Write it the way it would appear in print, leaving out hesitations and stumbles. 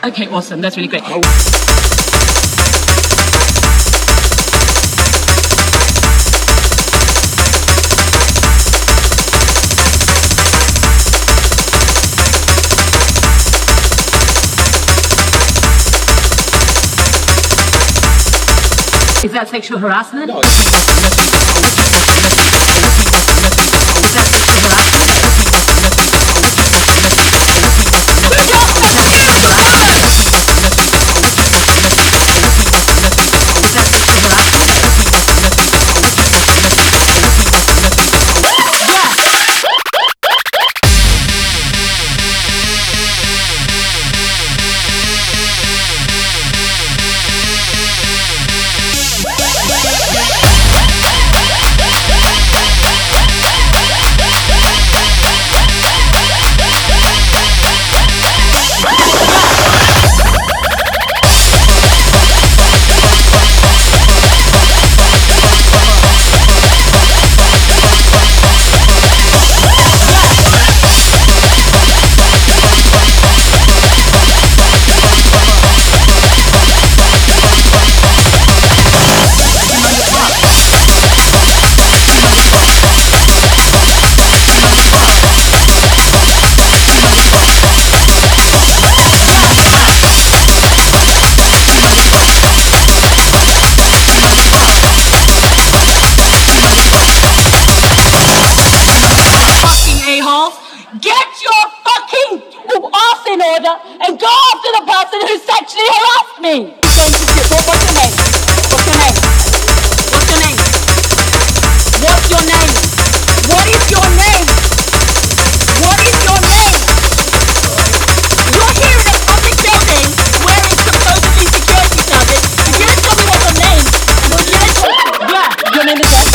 Okay, awesome. That's really great. Is that sexual harassment? No. Is that sexual harassment? Get your fucking ass in order and go after the person who sexually harassed me! What's your name? What's your name? What's your name? What's your name? What is your name? What is your name? You're here in a public building wearing supposedly security service. You're gonna tell me what's your name? Yeah, your name is what?